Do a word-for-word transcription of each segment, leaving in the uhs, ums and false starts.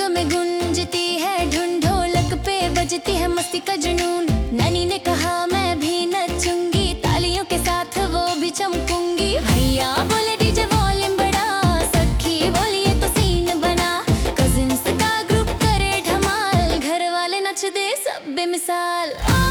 में गूंजती है धुन, ढोलक पे बजती है मस्ती का जुनून। नैनी ने कहा मैं भी नचूंगी, तालियों के साथ वो भी चमकूंगी। भैया बोले डीजे वॉल्यूम बढ़ा, सखी बोली ये तो सीन बना। कजिन्स का ग्रुप करे धमाल, घर वाले नच दे सब बेमिसाल।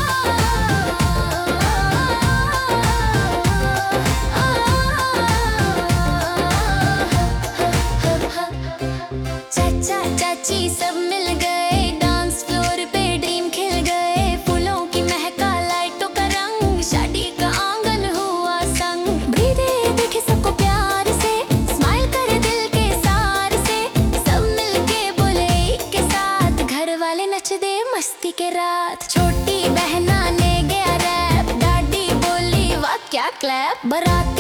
चाचा चाची सब मिल गए, डांस फ्लोर पे ड्रीम खिल गए। फूलों की महका लाइटों का रंग, शादी का आंगन हुआ संग। भीड़े देखे सबको प्यार से, स्माइल करे दिल के सार से। सब मिलके बोले एक के साथ, घर वाले नच दे मस्ती के रात। छोटी बहना ने गया रैप, दादी बोली वाह क्या क्लैप। बारात